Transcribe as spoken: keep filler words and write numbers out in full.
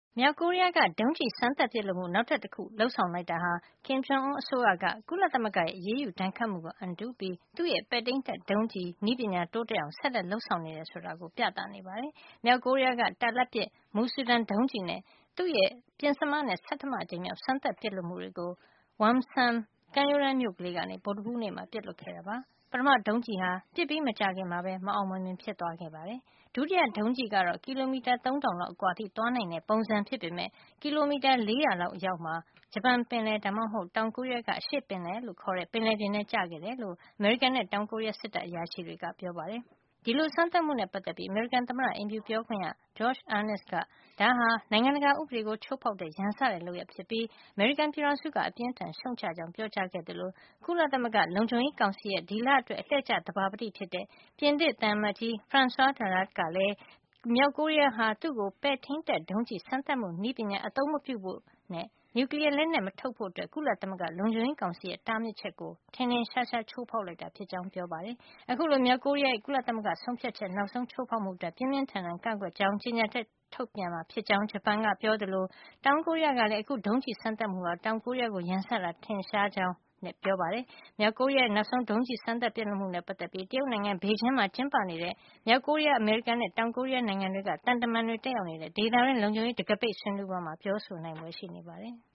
မြောက်ကိုရီးယားက ဒုံးကျည်စမ်းသပ်ပစ်လွှတ်မှု နောက်ထပ်တခု လုပ်ဆောင်လိုက်တာဟာ Kim Jong Un အစိုးရက ကုလသမဂ္ဂရဲ့ အရေးယူဒဏ်ခတ်မှုကို အံတုပြီး သူ့ရဲ့ ပဲ့ထိန်းတပ်ဒုံးကျည်နည်းပညာ တိုးတက်အောင် ဆက်လက်လုပ်ဆောင်နေတယ် ဆိုတာကို ပြသနေပါတယ်။ မြောက်ကိုရီးယားက တာလတ်ပစ် မူစူဒန် ဒုံးကျည်နဲ့ သူ့ရဲ့ ပဉ္စမနဲ့ ဆဌမအကြိမ်မြောက် စမ်းသပ်ပစ်လွှတ်မှုတွေကို Wonsan ကမ်းရိုးတန်းမြို့ကလေးကနေ ဗုဒ္ဓဟူးနေ့မှာ ပစ်လွှတ်ခဲ့တာပါ။ ပထမဒုံးကျည်ဟာ ပစ်ပြီးမကြာခင်မှာပဲ မအောင်မမြင် ဖြစ်သွားခဲ့ပါတယ်။ ဒုတိယဒုံးကျည်ကတော့ ကီလိုမီတာ သုံးထောင်လောက် အကွာအထိ သွားနိုင်တဲ့ ပုံစံဖြစ်ပေမယ့် ကီလိုမီတာ လေးရာလောက် အရောက်မှာ ဂျပန်ပင်လယ် ဒါမှမဟုတ် တောင်ကိုရီးယားက အရှေ့ပင်လယ်လို့ခေါ်တဲ့ ပင်လယ်ပြင်ထဲ ကျခဲ့တယ်လို့ အမေရိကန်နဲ့ တောင်ကိုရီးယား စစ်တပ်အရာရှိတွေက ပြောပါတယ်။ ဒီလို စမ်းသပ်မှုနဲ့ ပတ်သက်ပြီး အမေရိကန်သမ္မတအိမ်ဖြူပြောခွင့်ရ Josh Earnest က ဒါဟာ နိုင်ငံတကာဥပဒေကို ချိုးဖေါက်တဲ့ ရန်စတဲ့ လုပ်ရပ်ဖြစ်ပြီး အမေရိကန်ပြည်ထောင်စုက အပြင်းအထန် ရှုတ်ချကြောင်း ပြောကြားခဲ့သလို ကုလသမဂ္ဂလုံခြုံရေးကောင်စီရဲ့ ဒီလအတွက် အလှည့်ကျ သဘာပတိဖြစ်တဲ့ ပြင်သစ်သံအမတ်ကြီး Francois Tarrant ကလည်း မြောက်ကိုရီးယားဟာ သူ့ကို ပဲ့ထိန်းတပ်ဒုံးကျည် စမ်းသပ်မှုနည်းပညာ အသုံးမပြုဖို့နဲ့ နျူကလီယားလက်နက် မထုတ်ဖို့ ကုလသမဂ္ဂလုံခြုံရေးကောင်စီရဲ့ တားမြစ်ချက်ကို ထင်ထင်ရှားရှား ချိုးဖေါက်လိုက်တာ ဖြစ်ကြောင်း ပြောပါတယ်။ အခုလို မြောက်ကိုရီးယားရဲ့ ကုလသမဂ္ဂဆုံးဖြတ်ချက် နောက်ဆုံးချိုးဖေါက်မှုအတွက် ပြင်းပြင်းထန်ထန် ကန့်ကွက်ကြောင်း ကြေညာချက် ထုတ်ပြန်မှာ ဖြစ်ကြောင်း ဂျပန်က ပြောသလို တောင်ကိုရီးယားကလည်း အခု ဒုံးကျည်စမ်းသပ်မှုဟာ တောင်ကိုရီးယားကို ရန်စတာ ထင်ရှားကြောင်း ပြောပါတယ်။ မြောက်ကိုရီးယားရဲ့ နောက်ဆုံး ဒုံးကျည်စမ်းသပ်ပစ်လွှတ်မှုနဲ့ ပတ်သက်ပြီး တရုတ်နိုင်ငံ ဘေဂျင်းမှာ ကျင်းပနေတဲ့ မြောက်ကိုရီးယား၊ အမေရိကန်နဲ့ တောင်ကိုရီးယားနိုင်ငံတွေက သံတမန်တွေ တက်ရောက်နေတဲ့ ဒေသတွင်း လုံခြုံရေး တံခါးပိတ်ဆွေးနွေးပွဲမှာ ပြောဆိုနိုင်ဖွယ်ရှိနေပါတယ်။